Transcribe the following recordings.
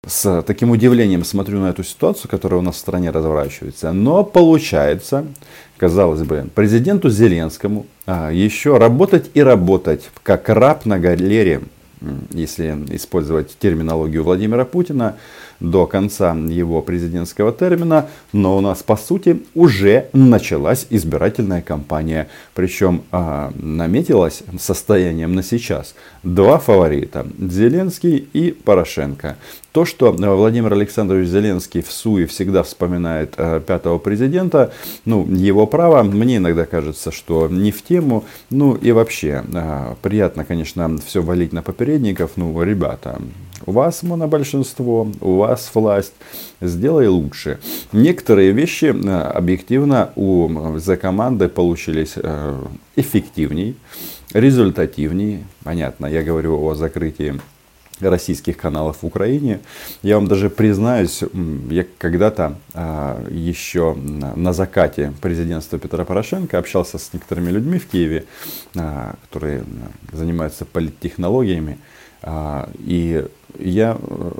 с таким удивлением смотрю на эту ситуацию, которая у нас в стране разворачивается. Но получается, казалось бы, президенту Зеленскому еще работать и работать, как раб на галере, если использовать терминологию Владимира Путина, до конца его президентского термина. Но у нас, по сути, уже началась избирательная кампания. Причем наметилась состоянием на сейчас два фаворита: Зеленский и Порошенко. То, что Владимир Александрович Зеленский в суе всегда вспоминает пятого президента, ну, его право. Мне иногда кажется, что не в тему. Ну и вообще, приятно, конечно, все валить на попередников. Ну, ребята, у вас монобольшинство, у вас власть, сделай лучше. Некоторые вещи объективно у Z-команды получились эффективней, результативней. Понятно, я говорю о закрытии российских каналов в Украине. Я вам даже признаюсь, я когда-то еще на закате президентства Петра Порошенко общался с некоторыми людьми в Киеве, которые занимаются политтехнологиями. И я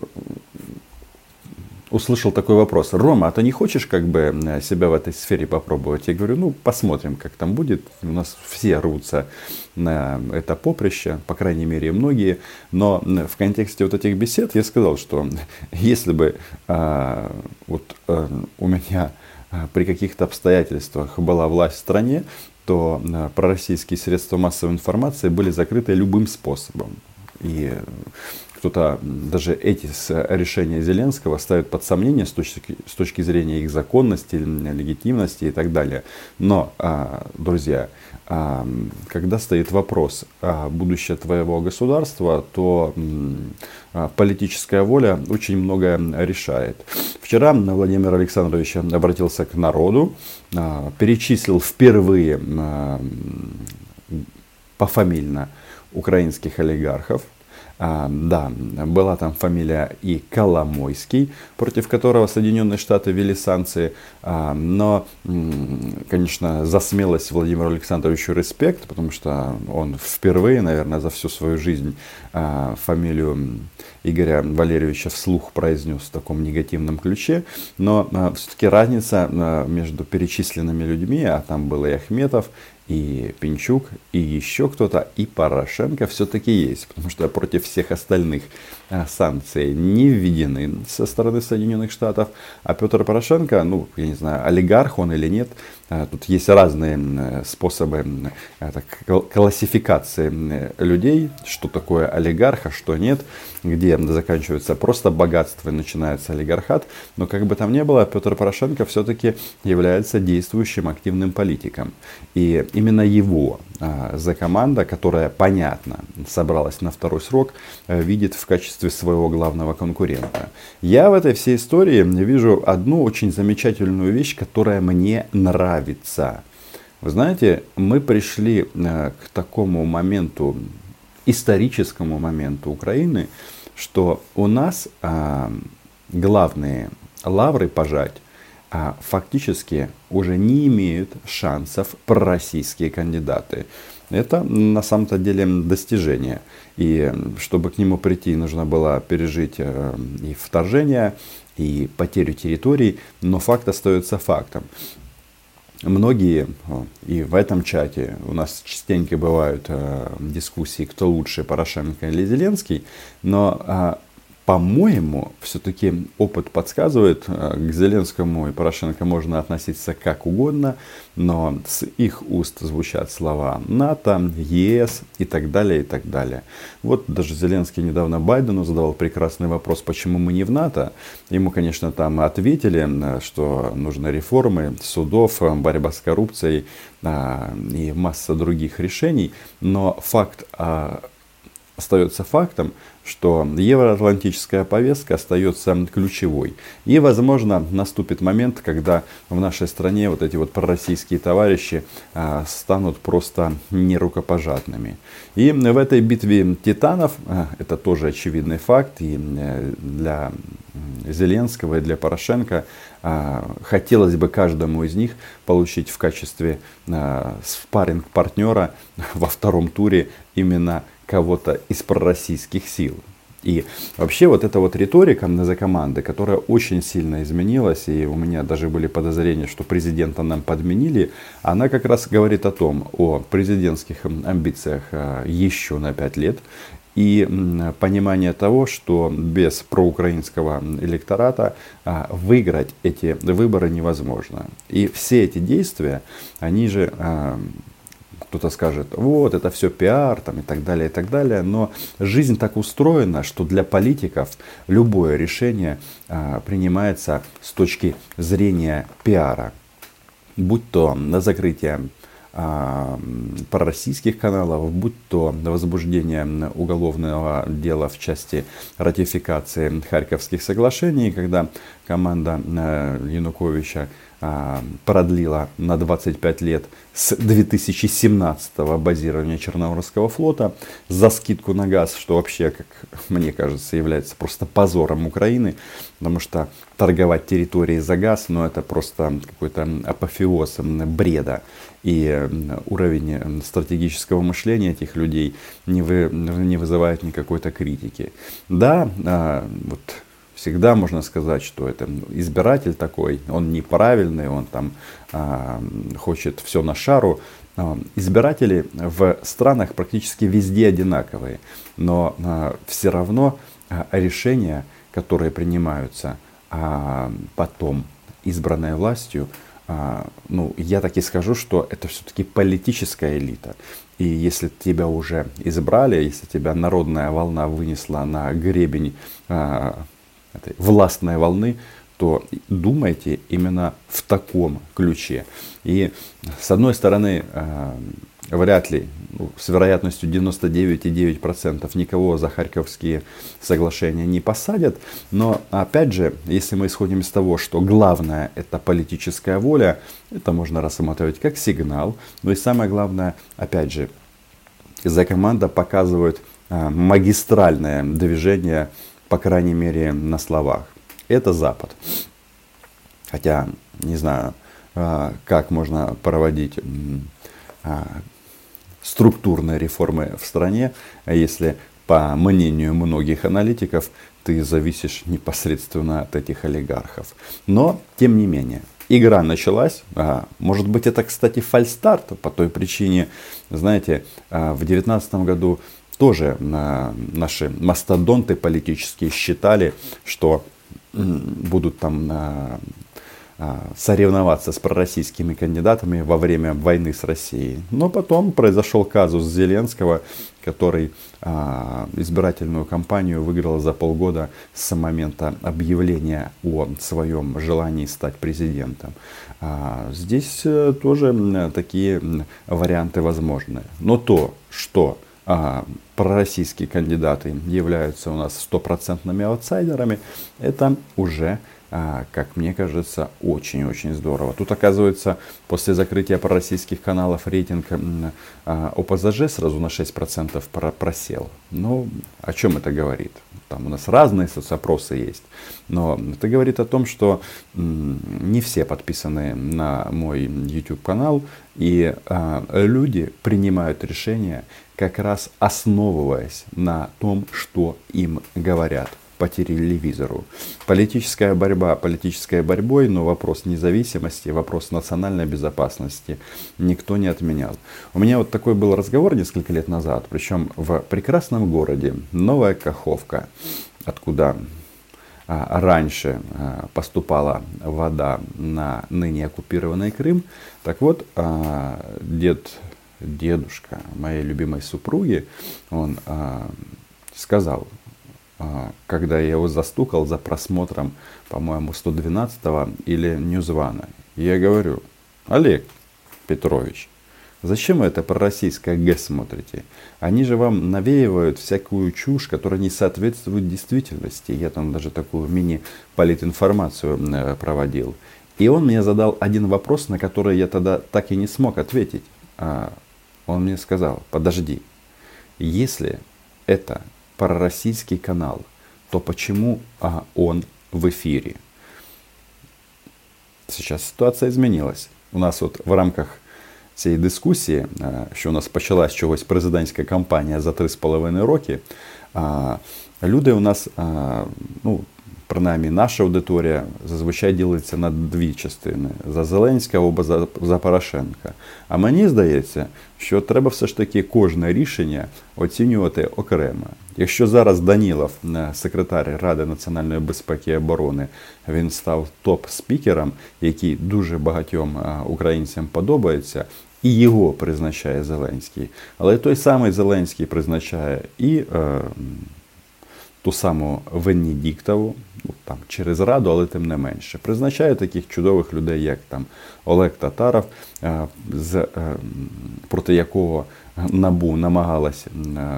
услышал такой вопрос: Рома, а ты не хочешь как бы себя в этой сфере попробовать? Я говорю, ну посмотрим, как там будет. У нас все рвутся на это поприще, по крайней мере многие. Но в контексте вот этих бесед я сказал, что если бы у меня при каких-то обстоятельствах была власть в стране, то пророссийские средства массовой информации были закрыты любым способом. И кто-то даже эти решения Зеленского ставит под сомнение с точки зрения их законности, легитимности и так далее. Но, друзья, когда стоит вопрос о будущем твоего государства, то политическая воля очень многое решает. Вчера Владимир Александрович обратился к народу, перечислил впервые пофамильно украинских олигархов. Да, была там фамилия и Коломойский, против которого Соединенные Штаты ввели санкции. Но, конечно, за смелость Владимиру Александровичу респект, потому что он впервые, наверное, за всю свою жизнь фамилию Игоря Валерьевича вслух произнес в таком негативном ключе. Но все-таки разница между перечисленными людьми, а там был и Ахметов, и Пинчук, и еще кто-то, и Порошенко все-таки есть. Потому что против всех остальных санкции не введены со стороны Соединенных Штатов. А Петр Порошенко, ну, я не знаю, олигарх он или нет. Тут есть разные способы классификации людей, что такое олигарх, а что нет, где заканчивается просто богатство и начинается олигархат. Но как бы там ни было, Петр Порошенко все-таки является действующим активным политиком. И именно его Z-команда, которая, понятно, собралась на второй срок, видит в качестве своего главного конкурента. Я в этой всей истории вижу одну очень замечательную вещь, которая мне нравится. Вы знаете, мы пришли к такому моменту, историческому моменту Украины, что у нас главные лавры пожать фактически уже не имеют шансов пророссийские кандидаты. Это на самом-то деле достижение. И чтобы к нему прийти, нужно было пережить и вторжение, и потерю территорий. Но факт остается фактом. Многие, и в этом чате у нас частенько бывают дискуссии, кто лучше, Порошенко или Зеленский, но, по-моему, все-таки опыт подсказывает, к Зеленскому и Порошенко можно относиться как угодно, но с их уст звучат слова НАТО, ЕС и так далее, и так далее. Вот даже Зеленский недавно Байдену задавал прекрасный вопрос, почему мы не в НАТО. Ему, конечно, там ответили, что нужны реформы судов, борьба с коррупцией и масса других решений, но факт остается фактом, что евроатлантическая повестка остается ключевой. И, возможно, наступит момент, когда в нашей стране вот эти вот пророссийские товарищи станут просто нерукопожатными. И в этой битве титанов, это тоже очевидный факт, и для Зеленского, и для Порошенко хотелось бы каждому из них получить в качестве спарринг-партнера во втором туре именно кого-то из пророссийских сил. И вообще вот эта вот риторика за команды, которая очень сильно изменилась, и у меня даже были подозрения, что президента нам подменили, она как раз говорит о президентских амбициях еще на 5 лет. И понимание того, что без проукраинского электората выиграть эти выборы невозможно. И все эти действия, они же, кто-то скажет, вот это все пиар там, и так далее, и так далее. Но жизнь так устроена, что для политиков любое решение принимается с точки зрения пиара. Будь то на закрытие пророссийских каналов, будь то возбуждение уголовного дела в части ратификации Харьковских соглашений, когда команда Януковича продлила на 25 лет с 2017 базирования Черноморского флота за скидку на газ, что вообще, как мне кажется, является просто позором Украины, потому что торговать территорией за газ, это просто какой-то апофеоз бреда. И уровень стратегического мышления этих людей не вызывает никакой-то критики. Да, вот всегда можно сказать, что это избиратель такой, он неправильный, он там хочет все на шару. Избиратели в странах практически везде одинаковые, но все равно решения, которые принимаются потом избранной властью, я так и скажу, что это все-таки политическая элита. И если тебя уже избрали, если тебя народная волна вынесла на гребень этой властной волны, то думайте именно в таком ключе. И с одной стороны, вряд ли, с вероятностью 99,9% никого за Харьковские соглашения не посадят. Но опять же, если мы исходим из того, что главное это политическая воля, это можно рассматривать как сигнал. Но и самое главное, опять же, за команда показывает магистральное движение, по крайней мере, на словах. Это Запад. Хотя, не знаю, как можно проводить структурные реформы в стране, если, по мнению многих аналитиков, ты зависишь непосредственно от этих олигархов. Но, тем не менее, игра началась. Может быть, это, кстати, фальстарт по той причине, знаете, в 2019 году тоже наши мастодонты политические считали, что будут там соревноваться с пророссийскими кандидатами во время войны с Россией. Но потом произошел казус Зеленского, который избирательную кампанию выиграл за полгода с момента объявления о своем желании стать президентом. Здесь тоже такие варианты возможны. Но то, что пророссийские кандидаты являются у нас стопроцентными аутсайдерами, это уже, как мне кажется, очень-очень здорово. Тут, оказывается, после закрытия пророссийских каналов рейтинг ОПЗЖ сразу на 6% просел. Но о чем это говорит? Там у нас разные соцопросы есть. Но это говорит о том, что не все подписаны на мой YouTube канал. И люди принимают решения, как раз основываясь на том, что им говорят по телевизору. Политическая борьба политической борьбой, но вопрос независимости, вопрос национальной безопасности никто не отменял. У меня вот такой был разговор несколько лет назад, причем в прекрасном городе Новая Каховка, откуда раньше поступала вода на ныне оккупированный Крым. Так вот, дедушка моей любимой супруги, он сказал, когда я его застукал за просмотром, по-моему, 112-го или Ньюзвана. Я говорю: Олег Петрович, зачем вы это пророссийское ГЭС смотрите? Они же вам навеивают всякую чушь, которая не соответствует действительности. Я там даже такую мини-политинформацию проводил. И он мне задал один вопрос, на который я тогда так и не смог ответить. Он мне сказал: подожди, если это пророссийский канал, то почему он в эфире? Сейчас ситуация изменилась. У нас вот в рамках цієї дискусії, що у нас почалась чогось президентська кампанія за 3,5 роки, Люди у нас, ну, принаймні наша аудиторія, зазвичай ділиться на дві частини: за Зеленського або за Порошенка. А мені здається, що треба все ж таки кожне рішення оцінювати окремо. Якщо зараз Данілов, секретар Ради національної безпеки і оборони, він став топ-спікером, який дуже багатьом українцям подобається, і його призначає Зеленський. Але той самий Зеленський призначає і ту саму Венедіктову, ну, там, через Раду, але тим не менше. Призначає таких чудових людей, як там Олег Татаров, проти якого НАБУ намагалася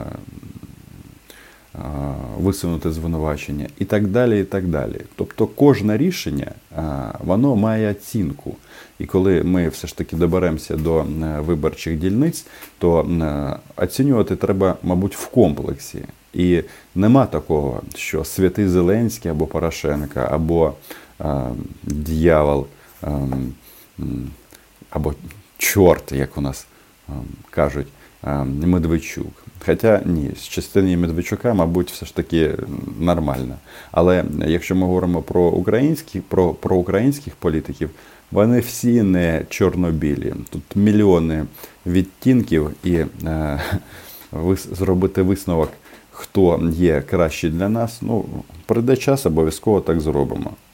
висунути звинувачення, і так далі, і так далі. Тобто кожне рішення, воно має оцінку. І коли ми все ж таки доберемося до виборчих дільниць, то оцінювати треба, мабуть, в комплексі. І нема такого, що святий Зеленський або Порошенко, або дьявол, або чорт, як у нас кажуть, Медведчук. Хоча ні, з частини Медведчука, мабуть, все ж таки нормально. Але якщо ми говоримо про українських політиків, вони всі не чорно-білі. Тут мільйони відтінків, і зробити висновок, хто є кращий для нас, ну, прийде час, обов'язково так зробимо.